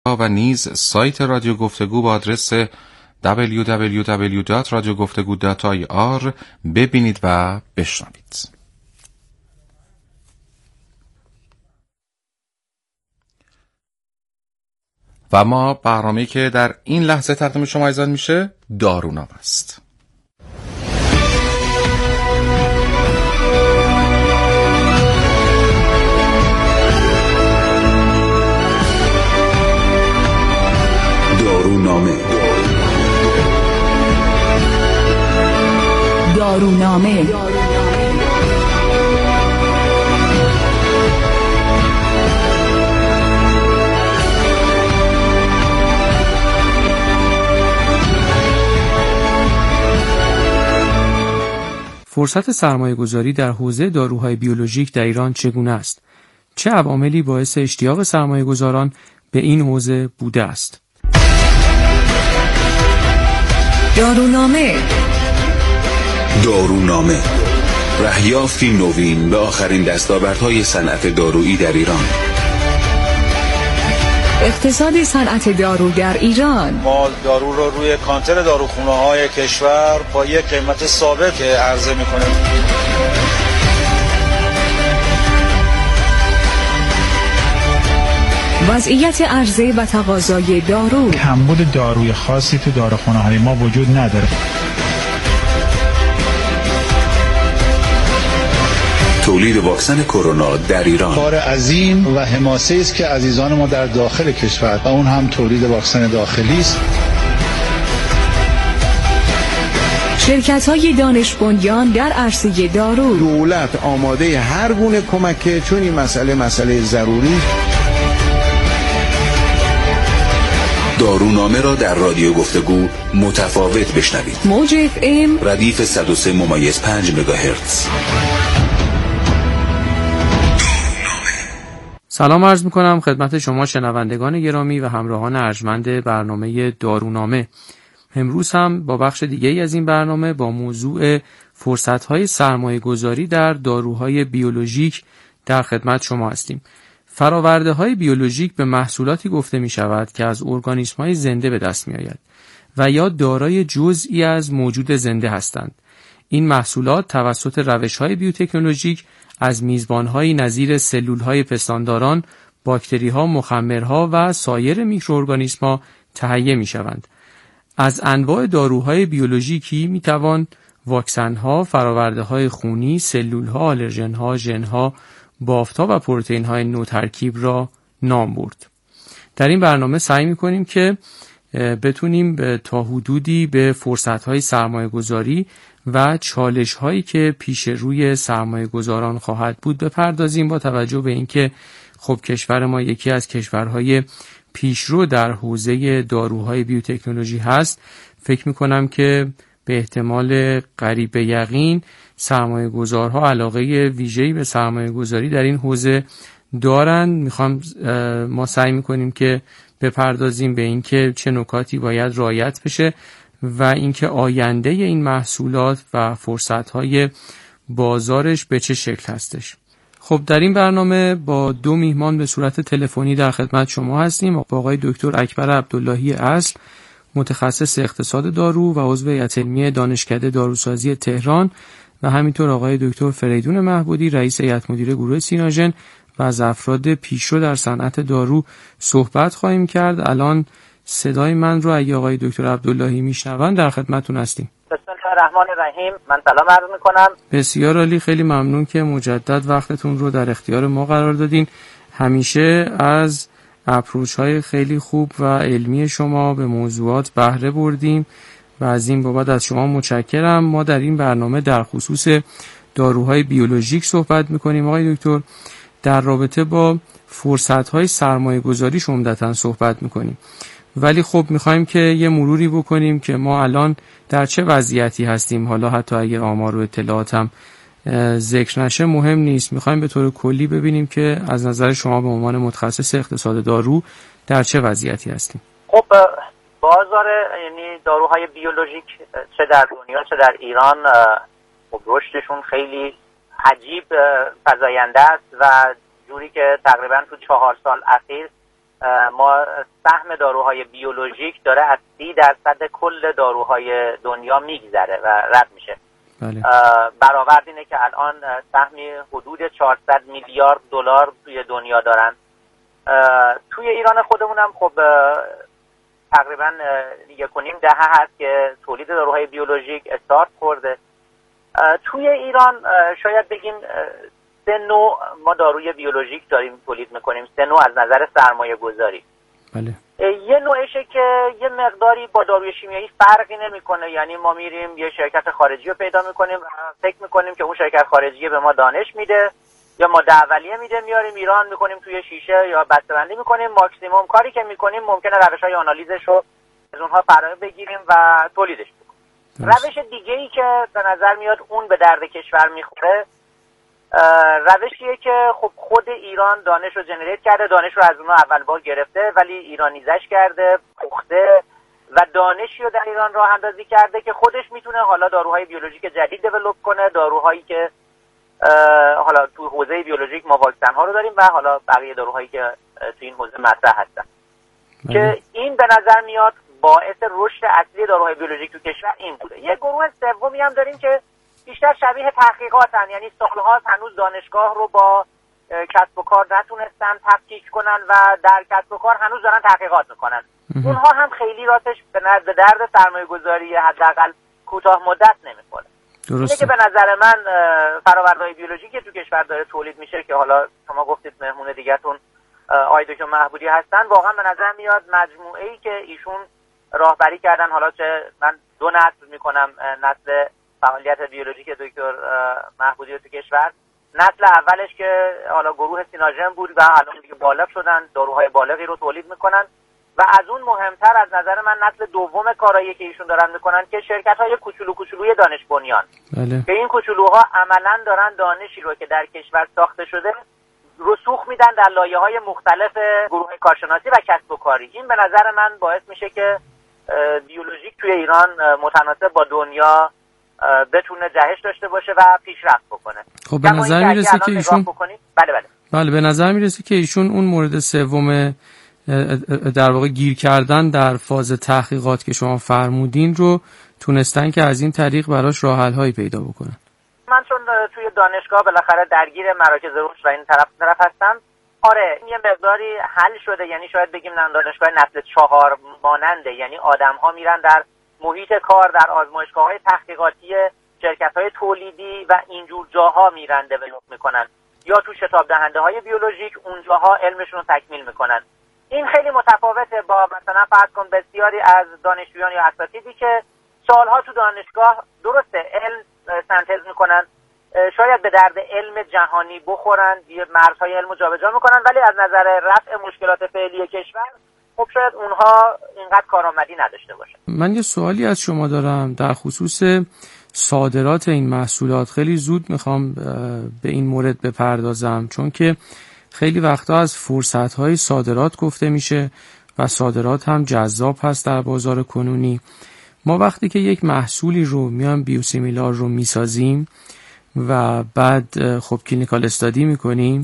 و نیز سایت رادیو گفتگو با آدرس www.radiogoftegu.ir ببینید و بشنوید. و ما برنامه‌ای که در این لحظه تقدیم شما عزیزان میشه دارونامه است. دارونامه فرصت سرمایه‌گذاری در حوزه داروهای بیولوژیک در ایران چگونه است؟ چه عواملی باعث اشتیاق سرمایه‌گذاران به این حوزه بوده است؟ دارونامه رهیافتی نوین به آخرین دستاوردهای صنعت دارویی در ایران. اقتصاد صنعت دارو در ایران. ما دارو رو روی کانتر داروخانه‌های کشور با یک قیمت ثابت عرضه می‌کنیم. وضعیت عرضه و تقاضای دارو. کمبود داروی خاصی تو داروخانه‌های ما وجود نداره. تولید واکسن کرونا در ایران کار عظیم و حماسه‌ای است که عزیزان ما در داخل کشور و اون هم تولید واکسن داخلی است. شرکت‌های دانش بنیان در عرصه دارو. دولت آماده هر گونه کمکه، چون این مسئله ضروری. دارونامه را در رادیو گفتگو متفاوت بشنوید. موج FM ردیف 103.5 مگاهرتز. سلام عرض میکنم خدمت شما شنوندگان گرامی و همراهان ارجمند برنامه دارونامه. امروز هم با بخش دیگه‌ای از این برنامه با موضوع فرصت‌های سرمایه‌گذاری در داروهای بیولوژیک در خدمت شما هستیم. فرآورده‌های بیولوژیک به محصولاتی گفته می‌شود که از ارگانیسم‌های زنده به دست می‌آید و یا دارای جزئی از موجود زنده هستند. این محصولات توسط روش‌های بیوتکنولوژیک از میزبان‌هایی نظیر سلول‌های پستانداران، باکتری‌ها، مخمرها و سایر میکروارگانیسم‌ها تهیه می‌شوند. از انواع داروهای بیولوژیکی می‌توان واکسن‌ها، فرآورده‌های خونی، سلول‌ها، آلرژن‌ها، ژن‌ها، بافت‌ها و پروتئین‌های نوترکیب را نام برد. در این برنامه سعی می‌کنیم که بتونیم تا حدودی به فرصت‌های سرمایه‌گذاری و چالش‌هایی که پیش روی سرمایه‌گذاران خواهد بود بپردازیم، با توجه به اینکه خب کشور ما یکی از کشورهای پیشرو در حوزه داروهای بیوتکنولوژی هست. فکر می‌کنم که به احتمال قریب به یقین سرمایه‌گذارها علاقه ویژه‌ای به سرمایه‌گذاری در این حوزه دارند. ما سعی می‌کنیم که بپردازیم به اینکه چه نکاتی باید رعایت بشه و اینکه آینده این محصولات و فرصت‌های بازارش به چه شکل هستش. خب در این برنامه با دو میهمان به صورت تلفنی در خدمت شما هستیم. با آقای دکتر اکبر عبداللهی اصل، متخصص اقتصاد دارو و عضو هیئت علمی دانشکده داروسازی تهران، و همینطور آقای دکتر فریدون مهبودی، رئیس هیئت مدیره گروه سیناژن و از افراد پیشرو در صنعت دارو صحبت خواهیم کرد. الان صدای من رو اگه آقای دکتر عبداللهی میشنون در خدمتتون هستیم. بسم الله الرحمن الرحیم. من سلام عرض میکنم. بسیار عالی، خیلی ممنون که مجدد وقتتون رو در اختیار ما قرار دادین. همیشه از اپروچ‌های خیلی خوب و علمی شما به موضوعات بهره بردیم و از این بابت از شما متشکرم. ما در این برنامه در خصوص داروهای بیولوژیک صحبت میکنیم. آقای دکتر، در رابطه با فرصت‌های سرمایه‌گذاری عمدتاً صحبت میکنیم، ولی خب میخوایم که یه مروری بکنیم که ما الان در چه وضعیتی هستیم. حالا حتی اگه آمار و اطلاعات هم ذکر نشه مهم نیست، میخوایم به طور کلی ببینیم که از نظر شما به عنوان متخصص اقتصاد دارو در چه وضعیتی هستیم. خب بازار یعنی داروهای بیولوژیک چه در دنیا چه در ایران خب رشدشون خیلی عجیب فزاینده است و جوری که تقریبا تو 4 سال اخیر ما سهم داروهای بیولوژیک داره از 30% کل داروهای دنیا میگذره و رد میشه. بله. برآورد اینه که الان سهمی حدود 400 میلیارد دلار توی دنیا دارن. توی ایران خودمونم خب تقریبا 1.5 دهه هست که تولید داروهای بیولوژیک استارت خورده. توی ایران شاید بگیم 3 نوع ما داروی بیولوژیک داریم تولید میکنیم، 3 نوع از نظر سرمایه گذاری. بله. یه نوعشه که یه مقداری با داروی شیمیایی فرقی نمیکنه، یعنی ما میریم یه شرکت خارجی رو پیدا میکنیم و فکر میکنیم که اون شرکت خارجی به ما دانش میده یا ماده اولیه میده، میاریم ایران میکنیم توی شیشه یا بسته‌بندی میکنیم. ماکسیموم کاری که میکنیم ممکنه روش‌های آنالیزش رو از اونها فرا بگیریم و تولیدش بکنیم. روش دیگه‌ای که به نظر میاد اون به درد کشور میخوره روشیه که خب خود ایران دانش رو جنریت کرده، دانش رو از اونها اول بار گرفته ولی ایرانیزش کرده، پخته و دانشی رو در ایران راه اندازی کرده که خودش میتونه حالا داروهای بیولوژیک جدید دیولپ کنه، داروهایی که حالا تو حوزه بیولوژیک ما واکسن ها رو داریم و حالا بقیه داروهایی که تو این حوزه مطرح هستن. که این به نظر میاد باعث رشد اصلی داروهای بیولوژیک تو کشور این بوده. یه گروه سومی هم داریم که بیشتر شبیه تحقیقاتن، یعنی سال‌هاست هنوز دانشگاه رو با کسب و کار نتونستن تفکیک کنن و در کسب و کار هنوز دارن تحقیقات میکنن. اونها هم خیلی راستش به درد سرمایه‌گذاری حداقل کوتاه مدت نمیخوره. اینه که به نظر من فرآوردهای بیولوژیکی تو کشور داره تولید میشه که حالا شما گفتید مهمون دیگه‌تون آقای دکتر محبودی هستن، واقعا به نظر میاد مجموعه‌ای که ایشون راهبری کردن، حالا چه من 2 نسل میکنم نسل فعالیت بیولوژیک دکتر محبودی رو تو کشور، نسل اولش که حالا گروه سیناژن بود و الان دیگه بالغ شدن، داروهای بالغی رو تولید میکنن و از اون مهمتر از نظر من نسل دوم کارایی که ایشون دارن میکنن که شرکت‌های کوچولوی دانش بنیان. بله. که این کوچولوها عملاً دارن دانشی رو که در کشور ساخته شده رسوخ میدن در لایه‌های مختلف گروه کارشناسی و کسب و کاری. این به نظر من باعث میشه که بیولوژیک توی ایران متناسب با دنیا بتونه جهش داشته باشه و پیشرفت بکنه. خب به نظر میرسه که ایشون بله به نظر میرسه که ایشون اون مورد سوم در واقع گیر کردن در فاز تحقیقات که شما فرمودین رو تونستن که از این طریق براش راه حل هایی پیدا بکنن. من چون توی دانشگاه بالاخره درگیر مراکز رشد و این طرف هستم، آره یه مقداری حل شده، یعنی شاید بگیم دانشگاه نسل 4 ماننده، یعنی آدم‌ها میرن در محیط کار، در آزمایشگاه‌های تحقیقاتی شرکت‌های تولیدی و اینجور جاها میرن دیولپ میکنن، یا تو شتاب دهنده‌های بیولوژیک اونجاها علمشون رو تکمیل میکنن. این خیلی متفاوته با مثلا فرض کن بسیاری از دانشجویان یا اساتیدی که سالها تو دانشگاه درسته علم سنتز میکنن، شاید به درد علم جهانی بخورن، یه مرزهای علم رو جابجا میکنن، ولی از نظر رفع مشکلات فعلی کشور خب شاید اونها اینقدر کارآمدی نداشته باشن. من یه سوالی از شما دارم در خصوص صادرات این محصولات. خیلی زود میخوام به این مورد بپردازم، چون که خیلی وقتا از فرصت‌های صادرات گفته میشه و صادرات هم جذاب هست در بازار کنونی. ما وقتی که یک محصولی رو میان بیوسیمیلار رو میسازیم و بعد خب کلینیکال استادی میکنیم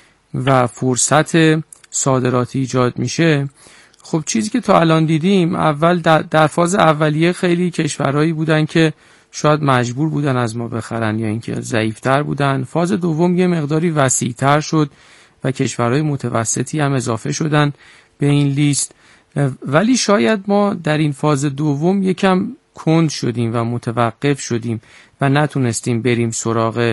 و فرصت صادراتی ایجاد میشه، خب چیزی که تا الان دیدیم اول در فاز اولیه خیلی کشورهایی بودن که شاید مجبور بودن از ما بخرن یا اینکه ضعیفتر بودن. فاز دوم یه مقداری وسیع‌تر شد و کشورهای متوسطی هم اضافه شدن به این لیست، ولی شاید ما در این فاز دوم یکم کند شدیم و متوقف شدیم و نتونستیم بریم سراغ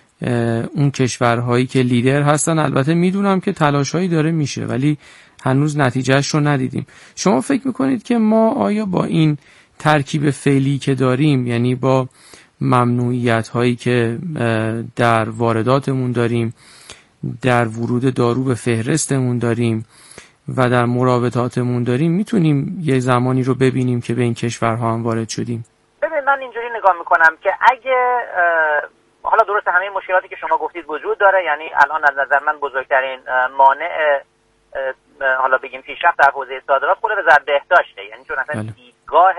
اون کشورهایی که لیدر هستن. البته میدونم که تلاشایی داره میشه ولی هنوز نتیجهش رو ندیدیم. شما فکر میکنید که ما آیا با این ترکیب فعلی که داریم، یعنی با ممنوعیت هایی که در وارداتمون داریم، در ورود دارو به فهرستمون داریم و در مرابطاتمون داریم، میتونیم یه زمانی رو ببینیم که به این کشورها هم وارد شدیم؟ ببین من اینجوری نگاه میکنم که اگه حالا درست همه مشکلاتی که شما گفتید وجود داره، یعنی الان از نظر من بزرگترین مانع حالا بگیم پیشرفت در حوزه صادرات خود وزارت بهداشته، یعنی چون اصلا دیدگاه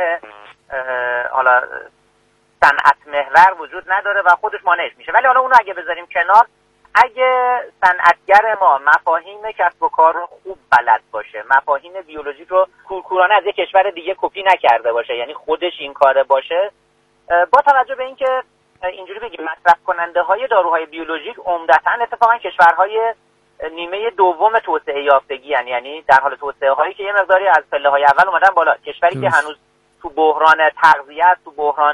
حالا صنعت محور وجود نداره و خودش مانعش میشه. ولی حالا اونو اگه بذاریم کنار، اگه صنعتگر ما مفاهیم کسب و کار رو خوب بلد باشه باشه، مفاهیم بیولوژیک رو کورکورانه از یک کشور دیگه کپی نکرده باشه، یعنی خودش این کاره باشه. با توجه به اینکه اینجوری بگیم مصرف کننده های داروهای بیولوژیک عمدتاً اتفاقا کشورهای نیمه دوم توسعه یافتگی، یعنی در حال توسعه هایی که یه مقداری از پله های اول اومدن بالا. کشوری که هنوز تو بحران تغذیه، تو بحران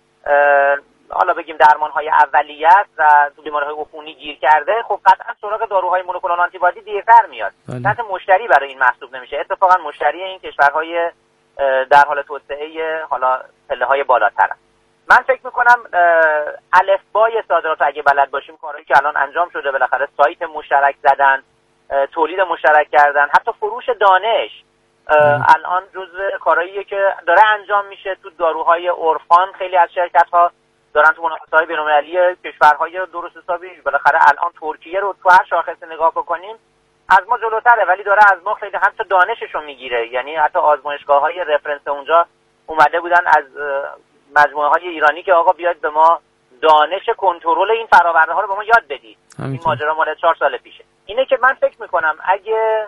حالا بگیم درمان های اولیت و تو بیماری های عفونی گیر کرده، خب قطعا سراغ داروهای مونوکلونال آنتیبادی دیرتر میاد. تحت مشتری برای این محسوب نمیشه. اتفاقا مشتری این کشورهای در حال توسعه حالا پله های بالاترن. من فکر میکنم الفبای صادرات اگه بلد باشیم، کاری که الان انجام شده، بالاخره سایت مشترک زدن، تولید مشترک کردن، حتی فروش دانش الان جزء کارهاییه که داره انجام میشه. تو داروهای عرفان خیلی از شرکت‌ها دارن تو منافسه‌های بین‌المللی کشورهای درست حسابی، بالاخره الان ترکیه رو تو هر شاخص نگاه بکنیم از ما جلوتره، ولی داره از ما خیلی حتی دانششو میگیره. یعنی حتی آزمایشگاه‌های رفرنس اونجا اومده بودن از مجموعه‌های ایرانی که آقا بیاید به ما دانش کنترل این فراورده ها رو به ما یاد بدید. این ماجرا مال 4 سال پیشه. اینه که من فکر میکنم اگه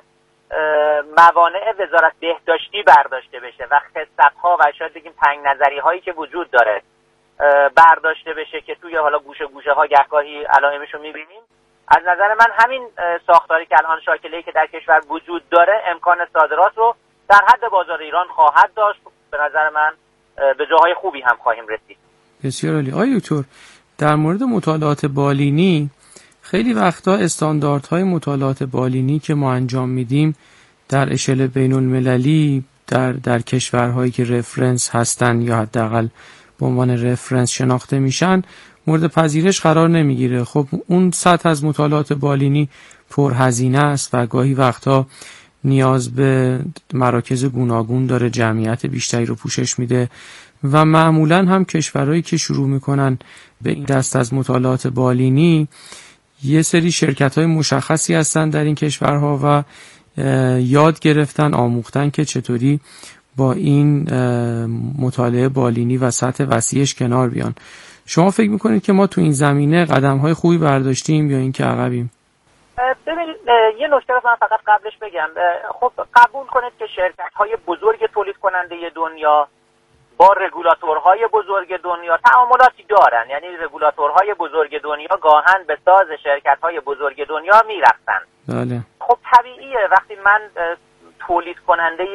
موانع وزارت بهداشتی برداشته بشه و خصت‌ها و شاید بگیم تنگ نظری هایی که وجود داره برداشته بشه که توی حالا گوشه ها گهگاهی علائمشو میبینیم، از نظر من همین ساختاری که الان شاکله‌ای که در کشور وجود داره امکان صادرات رو در حد بازار ایران خواهد داشت. به نظر من به جاهای خوبی هم خواهیم رسید. بسیار عالی. آقای دکتر، در مورد مطالعات بالینی خیلی وقتا استانداردهای مطالعات بالینی که ما انجام میدیم در اشل بین المللی در کشورهایی که رفرنس هستن یا حداقل به عنوان رفرنس شناخته میشن مورد پذیرش قرار نمیگیره. خب اون سطح از مطالعات بالینی پرهزینه است و گاهی وقتا نیاز به مراکز گوناگون داره، جمعیت بیشتری رو پوشش میده و معمولا هم کشورهایی که شروع میکنن به این دست از مطالعات بالینی یه سری شرکت‌های مشخصی هستن در این کشورها و یاد گرفتن، آموختن که چطوری با این مطالعه بالینی و سطح وسیعش کنار بیان. شما فکر میکنید که ما تو این زمینه قدم‌های خوبی برداشتیم یا اینکه عقبیم؟ ببینید یه نکته رو من فقط قبلش بگم. خب قبول کنید که شرکت‌های بزرگ تولید کننده دنیا با رگولاتورهای بزرگ دنیا تعاملاتی دارن، یعنی رگولاتورهای بزرگ دنیا گاهن به ساز شرکت‌های بزرگ دنیا میرفتن. بله. خب طبیعیه وقتی من تولید کننده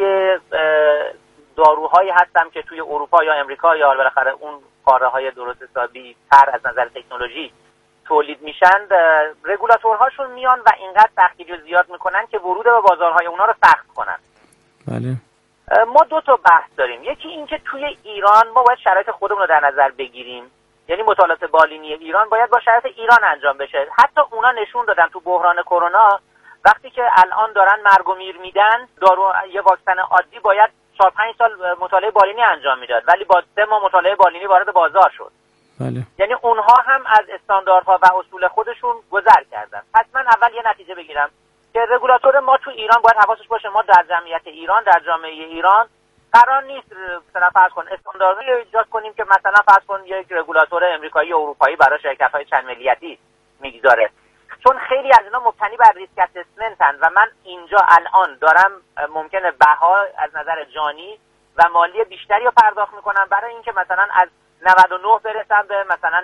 داروهایی هستم که توی اروپا یا امریکا یا بالاخره اون قاره‌های درست حسابی تر از نظر تکنولوژی تولید میشن، رگولاتورهاشون میان و اینقدر سختگیری رو زیاد میکنن که ورود به بازارهای اونا رو سخت کنن. بله. ما 2 تا بحث داریم. یکی این که توی ایران ما باید شرایط خودمون رو در نظر بگیریم، یعنی مطالعات بالینی ایران باید با شرایط ایران انجام بشه. حتی اونا نشون دادن تو بحران کرونا وقتی که الان دارن مرگ و میر میدن، دارو یه واکسن عادی باید 4-5 سال مطالعه بالینی انجام میداد، ولی با 3 ماه مطالعه بالینی وارد بازار شد. بله. یعنی اونها هم از استانداردها و اصول خودشون گذر کردن. پس من اول یه نتیجه بگیرم که رگولاتور ما تو ایران باید حواسش باشه ما در جمعیت ایران، در جامعه ایران قرار نیست مثلا فرض کن استانداردی ایجاد کنیم که مثلا فرض کن یک رگولاتور امریکایی یا اروپایی برای شرکت‌های چند ملیتی میگذاره، چون خیلی از اینا مبتنی بر ریسک اسسمنتن و من اینجا الان دارم ممکنه بها از نظر جانی و مالی بیشتری رو پرداخت میکنم برای اینکه مثلا از 99 برسم به مثلا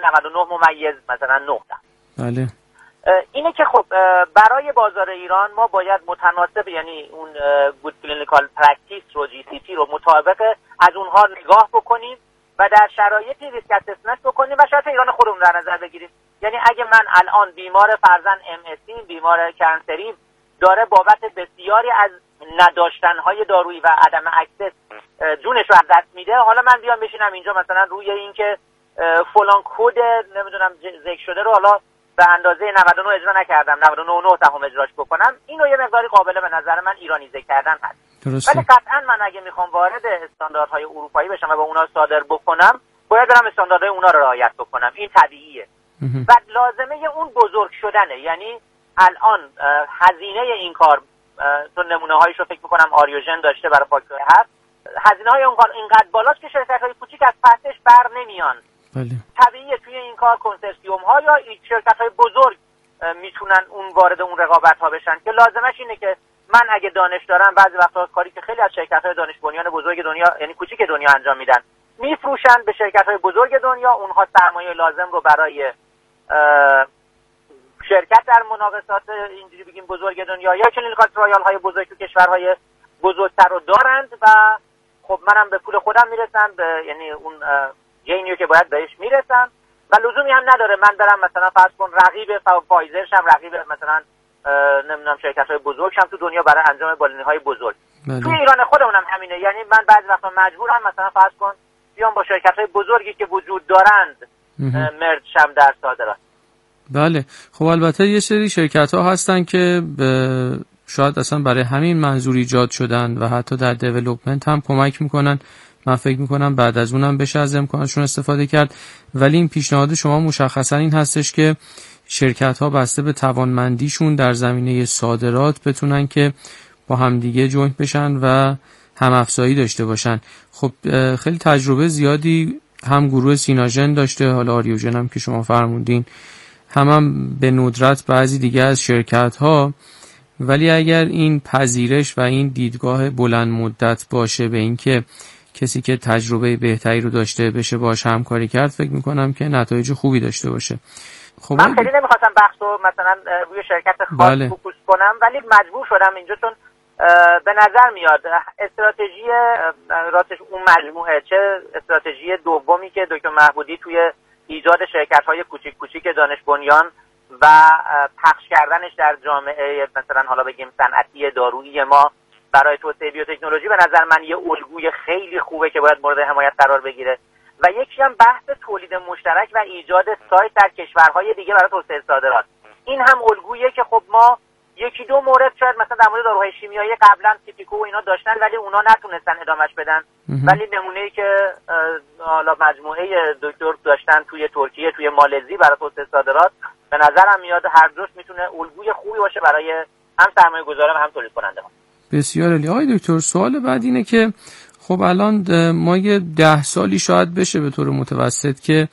99 - مثلا 9. بله. اینه که خب برای بازار ایران ما باید متناسب، یعنی اون گود کلینیکال پرکتیس رو GCP رو مطابق از اونها نگاه بکنیم و در شرایطی ریسک اسسمنت بکنیم و شرایط ایران خودمون در نظر بگیریم. یعنی اگه من الان بیمار فرزن MSC، بیمار کنسری داره بابت بسیاری از نداشتن‌های دارویی و عدم اکسس جونش رو از دست میده، حالا من بیام بشینم اینجا مثلا روی این که فلان کد نمیدونم ذکر شده رو حالا به اندازه 99 اجرا نکردم، 99.9 اجراش بکنم، اینو یه مقداری قابل به نظر من ایرانیزه کردن هست. درسته. ولی قطعا من اگه میخوام وارد استانداردهای اروپایی بشم و با اونا صادر بکنم باید برم استانداردهای اونا رو رعایت بکنم. این طبیعیه. و لازمه اون بزرگ شدنه. یعنی الان هزینه این کار، تو نمونه هایش رو فکر میکنم آریوژن داشته برای فاکتور 7، هزینه های اون کار اینقدر بالاست که شرکت های کوچیک از پسش بر نمیان. بله. طبیعیه توی این کار کنسرسیوم ها یا شرکت های بزرگ میتونن اون وارد اون رقابت ها بشن که لازمش اینه که من اگه دانش دارم بعضی وقتا کاری که خیلی از شرکت‌های دانش بنیان بزرگ دنیا یعنی کوچیک دنیا انجام میدن میفروشن به شرکت‌های بزرگ دنیا، اونها سرمایه لازم رو برای شرکت در مناقصات اینجوری بگیم بزرگ دنیا یا کلینیکال ترایال بزرگ تو کشورهای بزرگتر رو دارند و خب منم به پول خودم میرسم، یعنی اون گینیو که باید بهش میرسم و لزومی هم نداره من برم مثلا فرض کن رقیب فایزر شم، رقیب مثلا نمیدونم شرکت‌های بزرگ شم تو دنیا برای انجام بالینی‌های بزرگ. تو ایران خودمون هم همینه، یعنی من بعضی وقتا مجبورم مثلا فرض کن بیام با شرکت‌های بزرگی که وجود دارند مرج شم در صادرات. بله خب البته یه سری شرکت‌ها هستن که شاید اصلا برای همین منظور ایجاد شدن و حتی در دیولپمنت هم کمک میکنن. من فکر میکنم بعد از اونم بشه از امکانشون استفاده کرد، ولی این پیشنهاد شما مشخصا این هستش که شرکت‌ها بسته به توانمندیشون در زمینه صادرات بتونن که با همدیگه جوینت بشن و هم افزایی داشته باشن. خب خیلی تجربه زیادی هم گروه سیناژن داشته، حالا آریوژن هم که شما فرمودین، هم به ندرت بعضی دیگه از شرکت‌ها، ولی اگر این پذیرش و این دیدگاه بلند مدت باشه به این که کسی که تجربه بهتری رو داشته بشه باش همکاری کرد، فکر میکنم که نتایج خوبی داشته باشه. خب من خیلی نمیخواستم بحثو مثلا روی شرکت خاص فوکوس کنم، ولی مجبور شدم اینجا چون به نظر میاد استراتژی راستش اون مجموعه، چه استراتژی دومی که دکتر محبودی توی ایجاد شرکت‌های کوچیک دانش بنیان و پخش کردنش در جامعه مثلا حالا بگیم صنعتی دارویی ما برای توسعه بیوتکنولوژی به نظر من یه الگوی خیلی خوبه که باید مورد حمایت قرار بگیره و یکی هم بحث تولید مشترک و ایجاد سایت در کشورهای دیگه برای توسعه صادرات. این هم الگوییه که خب ما یکی دو مورد شاید مثلا در مورد داروهای شیمیایی قبلا تیپیکو و اینا داشتن ولی اونا نتونستن ادامهش بدن، ولی نمونه‌ای که حالا مجموعه دکتر داشتن توی ترکیه، توی مالزی برای توسعه صادرات، به نظرم میاد هر دوش میتونه الگوی خوبی باشه برای هم سرمایه‌گذاران هم تولید کننده‌ها. بسیار عالی. آقای دکتر سوال بعد اینه که خب الان ما یه 10 سالی شاید بشه به طور متوسط که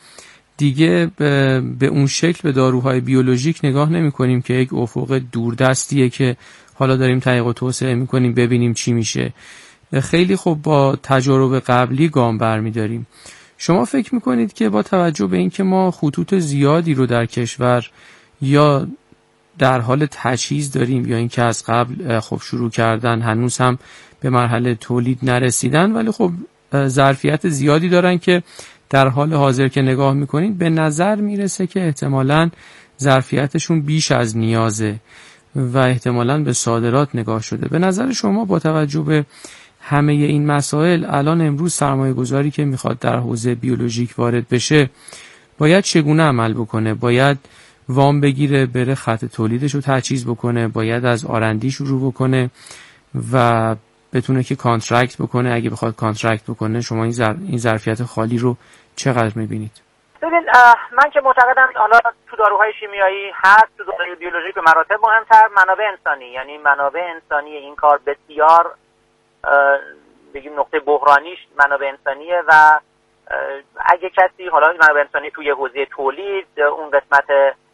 دیگه به اون شکل به داروهای بیولوژیک نگاه نمی کنیم که یک افق دوردستیه که حالا داریم تحقیق و توسعه می کنیم ببینیم چی میشه. خیلی خب با تجارب قبلی گام برمی داریم. شما فکر می کنید که با توجه به اینکه ما خطوط زیادی رو در کشور یا در حال تجهیز داریم یا اینکه از قبل خب شروع کردن هنوز هم به مرحله تولید نرسیدن ولی خب ظرفیت زیادی دارن که در حال حاضر که نگاه میکنید به نظر میرسه که احتمالاً ظرفیتشون بیش از نیازه و احتمالاً به صادرات نگاه شده. به نظر شما با توجه به همه این مسائل الان امروز سرمایه گذاری که میخواد در حوزه بیولوژیک وارد بشه باید چگونه عمل بکنه؟ باید وام بگیره بره خط تولیدش رو تجهیز بکنه، باید از آرندی شروع بکنه و بتونه که کانترکت بکنه؟ اگه بخواد کانترکت بکنه شما این ظرفیت خالی رو چقدر میبینید؟ ببین من که معتقدم حالا تو داروهای شیمیایی هست، تو داروهای بیولوژیک به مراتب مهمتر منابع انسانی، یعنی منابع انسانی این کار بسیار بگیم نقطه بحرانیش منابع انسانیه و اگه کسی حالا منابع انسانی توی حوزه تولید اون قسمت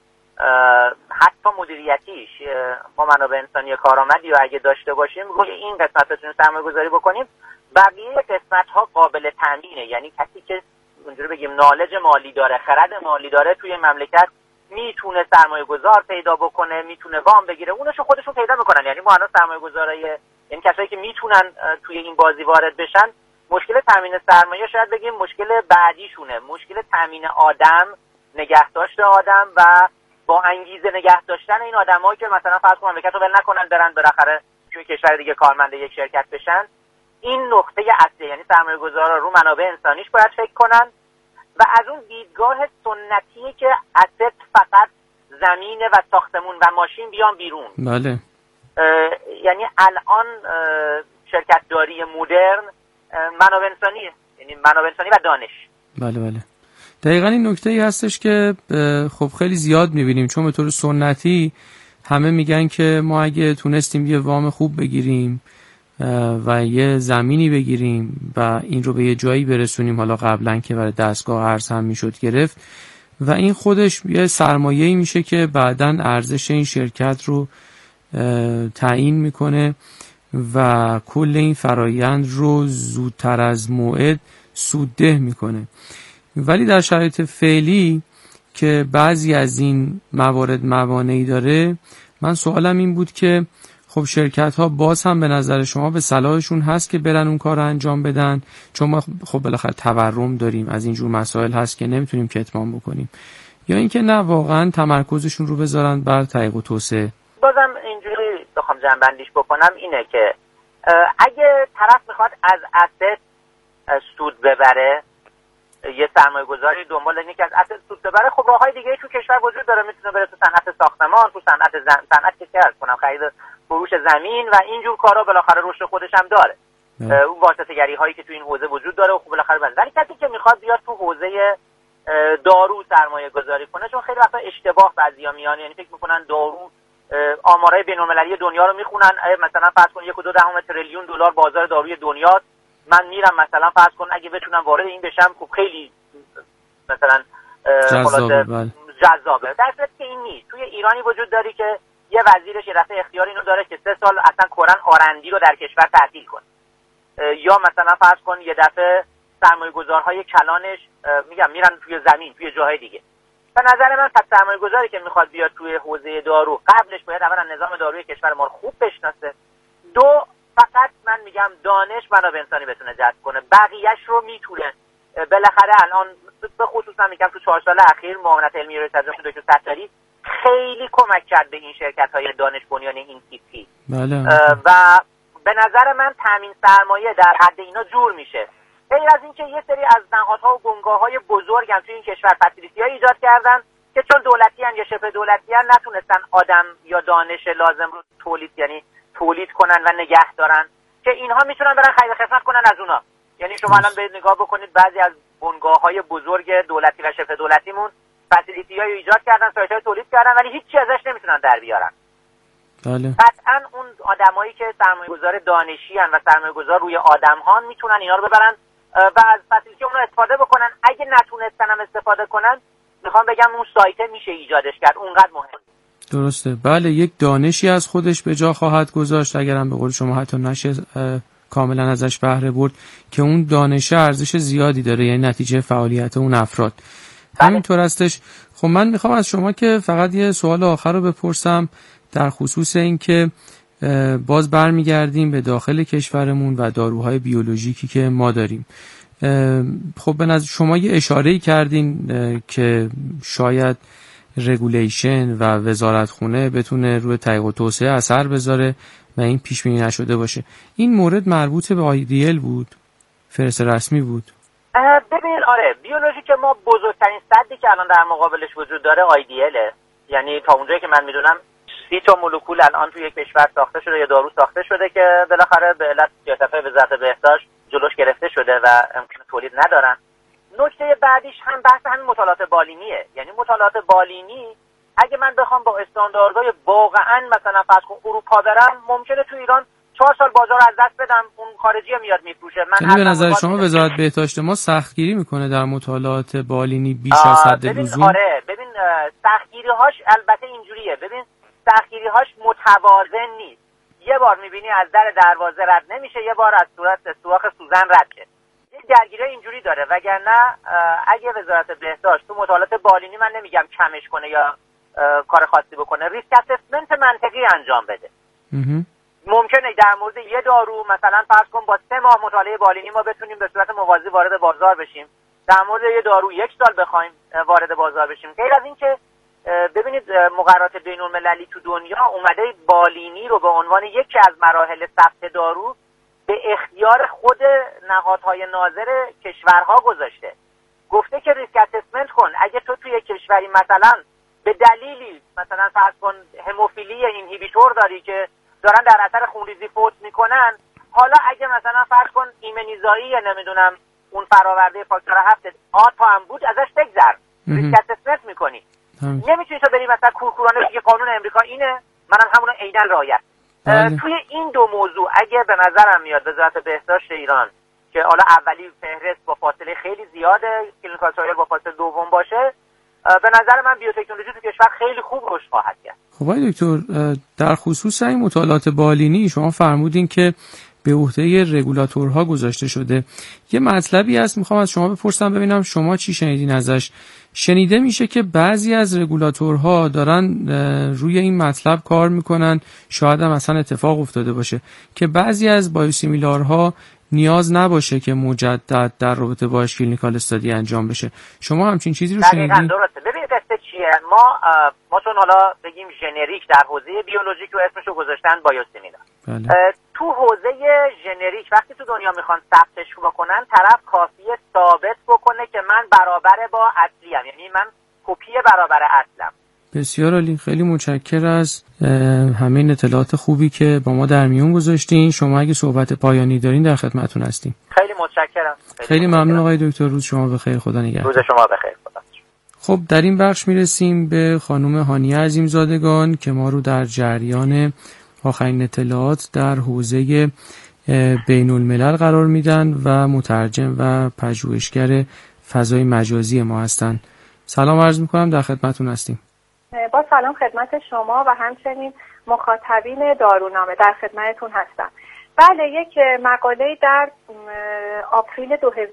حتی مدیریتیش ما منابع انسانی کارآمدی و اگه داشته باشیم روی این قسمت بتونیم سرمایه‌گذاری بکنیم، بقیه قسمت‌ها قابل تامینه. یعنی کسی که اونجوری بگیم نالج مالی داره، خرد مالی داره توی مملکت میتونه سرمایه‌گذار پیدا بکنه، میتونه وام بگیره، اونشو خودشون پیدا میکنن. یعنی ما الان سرمایه‌گذارای یعنی کسایی که میتونن توی این بازی وارد بشن، مشکل تامین سرمایه شاید بگیم مشکل بعدیشونه، مشکل تامین آدم، نگهداشت آدم و با انگیزه نگه داشتن این آدمایی که مثلا فرض کن مملکت رو ول نکنن برن بالاخره توی کشور دیگه کارمند یک شرکت بشن. این نقطه اصلی، یعنی سرمایه‌گذارا رو منابع انسانیش باید فکر کنن و از اون دیدگاه سنتی که اسست فقط زمینه و ساختمون و ماشین بیان بیرون. بله. یعنی الان شرکت داری مدرن منابع انسانیه، یعنی منابع انسانی و دانش. بله بله. دقیقاً این نکته‌ای هستش که خب خیلی زیاد می‌بینیم، چون به طور سنتی همه میگن که ما اگه تونستیم یه وام خوب بگیریم و یه زمینی بگیریم و این رو به یه جایی برسونیم، حالا قبلا که برای دستگاه ارز هم میشد گرفت و این خودش یه سرمایه‌ای میشه که بعداً ارزش این شرکت رو تعیین میکنه و کل این فرایند رو زودتر از موعد سودده میکنه. ولی در شرایط فعلی که بعضی از این موارد موانعی داره، من سوالم این بود که خب شرکت ها باز هم به نظر شما به صلاحشون هست که برن اون کار رو انجام بدن؟ چون ما خب بالاخره تورم داریم، از اینجور مسائل هست که نمیتونیم کتمان بکنیم، یا اینکه نه واقعا تمرکزشون رو بذارن بر تحقیق و توسعه؟ بازم اینجوری بخوام جنبندیش بکنم اینه که اگه طرف میخواد از اسست سود ببره، یه سرمایه گذاری دنبال اینه که از اسست سود ببره، خب راههای دیگه تو کشور وجود داره. میتونه بره تو صنعت ساختمان، تو صنعت که عرض کنم خرید فروش زمین و اینجور کارا، بالاخره رشد خودش هم داره. اون واسطه‌گری هایی که تو این حوزه وجود داره و خب بالاخره ولی کسی که میخواد بیاد تو حوزه دارو سرمایه گذاری کنه، چون خیلی وقتا اشتباه بعضیا میان، یعنی فکر میکنن دارو آمارای بین‌المللی دنیا رو میخونن، مثلا فرض کن 1.2 تریلیون دلار بازار داروی دنیاست، من میرم مثلا فرض کن اگه بتونم وارد این بشم خب خیلی مثلا جذابه. در صورتی که این نیست. توی ایرانی وجود داری که یه وزیرش یه دفعه اختیار اینو داره که 3 سال اصلا کلاً آرندی رو در کشور تعطیل کنه، یا مثلا فرض کن یه دفعه سرمایه‌گذارهای کلانش میرن توی زمین توی جاهای دیگه. به نظر من پس سرمایه‌گذاری که میخواد بیاد توی حوزه دارو، قبلش باید اولا نظام داروی کشور ما رو خوب بشناسه، دو فقط من میگم دانش منابع انسانی بتونه جذب کنه، بقیه‌اش رو میتونه. بالاخره الان به خصوص من میگم تو 4 سال اخیر معاونت علمی ارائه تجربه دکتر ستاری خیلی کمک کرد به این شرکت‌های دانش بنیان این تیپی. بله. و به نظر من تامین سرمایه در حد اینا جور میشه. غیر از اینکه یه سری از نهادها و بنگاه‌های بزرگ هم توی این کشور فسیلیتی‌های ایجاد کردن که چون دولتیان یا شبه دولتیان نتونستن آدم یا دانش لازم رو تولید کنن و نگه دارن، که اینها میتونن برن خرید خدمت کنن از اونا. یعنی شما الان به نگاه بکنید بعضی از بنگاه‌های بزرگ دولتی و شبه دولتیمون فسیلیتی‌های ایجاد کردن، سایت‌های تولید کردن، ولی هیچی ازش نمیتونن در بیارن. بله. قطعاً اون آدمایی که سرمایه‌گذار دانشی ان و سرمایه‌گذار روی آدم‌ها میتونن اینا رو ببرن و از فسیلیتی اون رو استفاده بکنن. اگه نتونستن هم استفاده کنن، میخوام بگم اون سایت میشه ایجادش کرد، اونقدر مهم. درسته. بله، یک دانشی از خودش به جا خواهد گذاشت، اگرم به قول شما حتی نشه کاملا ازش بهره برد، که اون دانش ارزش زیادی داره، یعنی نتیجه فعالیت اون افراد. همینطور هستش. خب من میخوام از شما که فقط یه سوال آخر رو بپرسم در خصوص این که باز برمیگردیم به داخل کشورمون و داروهای بیولوژیکی که ما داریم. خب به نظر شما یه اشاره‌ای کردین که شاید رگولیشن و وزارتخونه بتونه روی تحقیق و توسعه اثر بذاره و این پیش بینی نشده باشه. این مورد مربوط به آیدیل بود؟ فهرست رسمی بود؟ ببینید آره، بیولوژی که ما بزرگترین سدی که الان در مقابلش وجود داره آیدیله. یعنی تا اونجایی که من میدونم 30 تا مولکول الان توی یک کشور ساخته شده یا دارو ساخته شده که بالاخره به علت سیاست وزارت بهداشت جلوش گرفته شده و امکان تولید ندارن. نکته بعدیش هم بحث همین مطالعات بالینیه. یعنی مطالعات بالینی اگه من بخوام با استانداردهای واقعا مثلا فرض کن اروپا برم، ممکنه تو ایران 4 سال بازار از دست بدم، اون خارجی میاد میفروشه. من به نظر شما وزارت بهداشت ما سختگیری میکنه در مطالعات بالینی بیش از حد لزوم؟ آره، ببین سختگیری‌هاش البته اینجوریه. ببین سختگیری‌هاش متوازن نیست. یه بار میبینی از در دروازه رد نمیشه، یه بار از سوراخ سوزن رد شه. یه درگیری اینجوری داره. وگرنه اگه وزارت بهداشت تو مطالعات بالینی، من نمیگم کمش کنه یا کار خاصی بکنه، ریسک اسسمنت منطقی انجام بده. ممکنه در مورد یه دارو مثلا فرض کن با 3 ماه مطالعه بالینی ما بتونیم به صورت موازی وارد بازار بشیم، در مورد یه دارو 1 سال بخوایم وارد بازار بشیم. غیر از این که ببینید مقررات بین‌المللی تو دنیا اومده بالینی رو به عنوان یکی از مراحل ثبت دارو به اختیار خود نهادهای ناظر کشورها گذاشته. گفته که ریسک اسسمنت کن، اگه تو توی کشوری مثلا به دلیلی مثلا فرض کن هموفیلی اینهیبیتور داری که دارن در اثر خونریزی فوت میکنن، حالا اگه مثلا فرض کن ایمنیزایی نمیدونم اون فراورده فاکتور 7 آتا هم بود، ازش بگذر، ریسک اسسمنت میکنی. نمیتونی تو بری مثلا کورکورانه بگی قانون امریکا اینه، منم همونو عیناً رعایت. توی این دو موضوع اگه به نظرم میاد وزارت بهداشت ایران که حالا اولی فهرست با فاصله خیلی زیاده، کلینیکال ترایل با فاصله دوم باشه، به نظر من بیوتکنولوژی تو کشور خیلی خوب رشد خواهد کرد. خب آقای دکتر، در خصوص این مطالعات بالینی شما فرمودین که به عهده رگولاتورها گذاشته شده. یه مطلبی هست میخوام از شما بپرسم ببینم شما چی شنیدین ازش. شنیده میشه که بعضی از رگولاتورها دارن روی این مطلب کار میکنن، شاید هم اصلا اتفاق افتاده باشه که بعضی از بایوسیمیلارها نیاز نباشه که مجدد در رابطه با کلینیکال استادی انجام بشه. شما همچین چیزی رو شنیدین؟ دقیقاً درسته. ببینید قصه چیه؟ ما چون حالا بگیم ژنریک در حوزه بیولوژیک رو اسمشو گذاشتن بایوسیمیلار. بله. تو حوزه ژنریک وقتی تو دنیا میخوان ثبتش بکنن، طرف کافیه ثابت بکنه که من برابر با اصلیم، یعنی من کپی برابر اصلم. بسیار عالی. خیلی متشکر از همین اطلاعات خوبی که با ما در میون گذاشتین. شما اگه صحبت پایانی دارین در خدمتتون هستیم. خیلی متشکرم. خیلی ممنون آقای دکتر. روز شما بخیر. خدا نگهدار. روز شما بخیر. خب در این بخش میرسیم به خانم هانیه عظیمزادگان که ما رو در جریان آخرین اطلاعات در حوزه بین الملل قرار میدن و مترجم و پژوهشگر فضای مجازی ما هستن. سلام عرض میکنم، در خدمتتون هستیم. با سلام خدمت شما و همچنین مخاطبین دارونامه در خدمتتون هستم. بله، یک مقاله در آپریل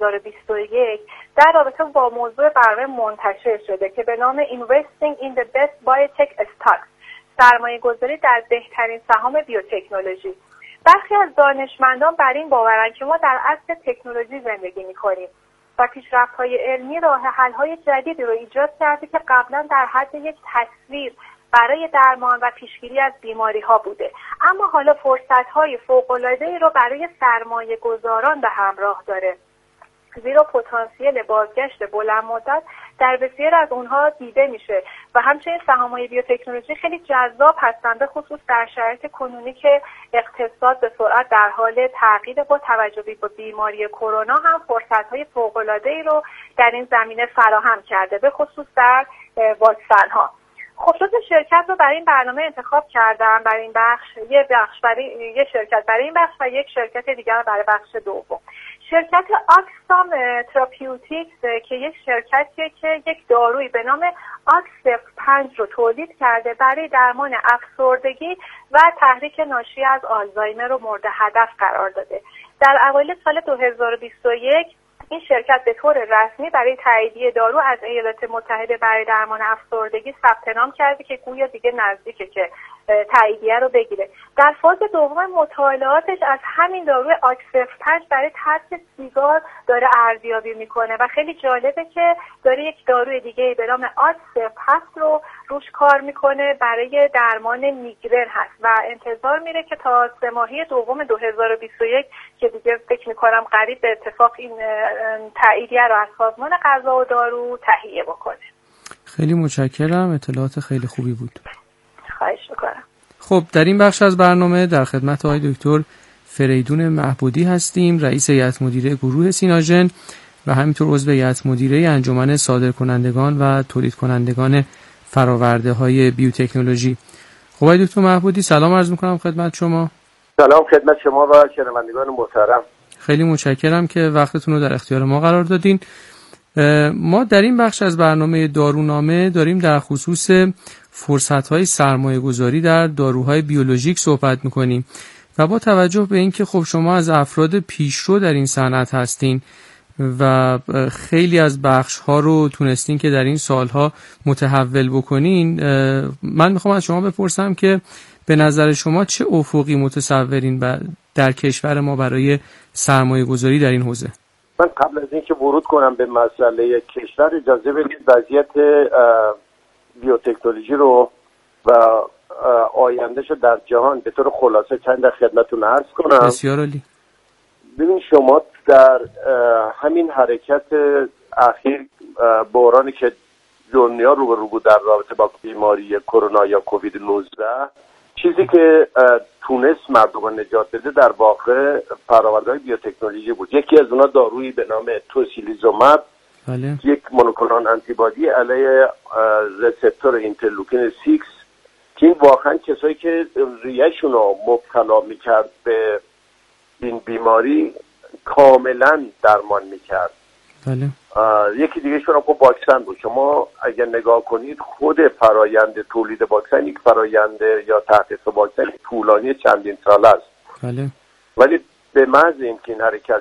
2021 در رابطه با موضوع برنامه منتشر شده که به نام Investing in the Best Biotech Stocks، سرمایه گذاری در بهترین سهام بیوتکنولوژی. برخی از دانشمندان بر این باورند که ما در عصر تکنولوژی زندگی می‌کنیم و پیشرفت‌های علمی راه حل‌های جدیدی رو ایجاد کرده که قبلا در حد یک تصویر برای درمان و پیشگیری از بیماری‌ها بوده، اما حالا فرصت‌های فوق‌العاده‌ای رو برای سرمایه‌گذاران به همراه داره، زیرا پتانسیل بازگشت بلند مدت در بسیار از اونها دیده میشه و همچنین سهام‌های بیوتکنولوژی خیلی جذاب هستند، به خصوص در شرایط کنونی که اقتصاد به سرعت در حال تغییر. با توجه به بیماری کرونا هم فرصت‌های فوق‌العاده‌ای رو در این زمینه فراهم کرده، به خصوص در واکسن‌ها. خب دو شرکت رو برای این برنامه انتخاب کردم. برای این بخش یه شرکت برای این بخش و یک شرکت دیگر برای بخش دوم. شرکت آکسام تراپیوتیکس که یک شرکتیه که یک دارویی به نام آکس 5 رو تولید کرده برای درمان افسردگی و تحریک ناشی از آلزایمر رو مورد هدف قرار داده. در اوایل سال 2021 این شرکت به طور رسمی برای تاییدیه دارو از ایالات متحده برای درمان افسردگی ثبت نام کرده که گویا دیگه نزدیکه که تاییدیه رو بگیره. در فاز دوم مطالعاتش از همین داروی آکس 5 برای ترک سیگار داره ارزیابی میکنه و خیلی جالبه که داره یک داروی دیگه به نام آکس 7 رو روش کار میکنه برای درمان میگرن هست و انتظار میره که تا 3 ماهه دوم 2021 که دیگه فکر میکنم قریب به اتفاق این تاییدیه رو از سازمان غذا و دارو تهیه بکنه. خیلی متشکرم، اطلاعات خیلی خوبی بود. خواهش میکنم. خب در این بخش از برنامه در خدمت آقای دکتر فریدون محبودی هستیم، رئیس هیئت مدیره گروه سیناژن و همینطور عضو هیئت مدیره انجمن صادرکنندگان و تولید کنندگان فرآورده‌های بیوتکنولوژی. خب آقای دکتر محبودی سلام عرض میکنم خدمت شما. سلام خدمت شما و شنوندگان محترم. خیلی متشکرم که وقتتون رو در اختیار ما قرار دادین. ما در این بخش از برنامه دارونامه داریم در خصوص فرصت‌های سرمایه‌گذاری در داروهای بیولوژیک صحبت می‌کنیم و با توجه به اینکه خب شما از افراد پیشرو در این صنعت هستین و خیلی از بخش‌ها رو تونستین که در این سالها متحول بکنین، من می‌خوام از شما بپرسم که به نظر شما چه افقی متصورین در کشور ما برای سرمایه‌گذاری در این حوزه؟ من قبل از اینکه ورود کنم به مسئله کشور اجازه بدید وضعیت بیوتکنولوژی رو و آیندهش در جهان به طور خلاصه چند در خدمتتون عرض کنم. بسیار عالی. ببین شما در همین حرکت اخیر بحرانی که دنیا رو بود در رابطه با بیماری کرونا یا کووید 19 چیزی که تونست مردم رو نجات بده در واقع فرآورده‌های بیوتکنولوژی بود. یکی از اونها دارویی به نام توسیلیزومب، بله. یک مونوکلونال آنتیبادی علیه رسپتور اینترلوکین 6 که این واقعا کسایی که ریهشون رو مبتلا میکرد به این بیماری کاملا درمان میکرد. بله. یکی دیگه شون خب واکسن بود. شما اگر نگاه کنید خود فرایند تولید واکسن یک فرایند یا تحقیق واکسن طولانی چندین ساله است. بله. ولی به محض اینکه این حرکت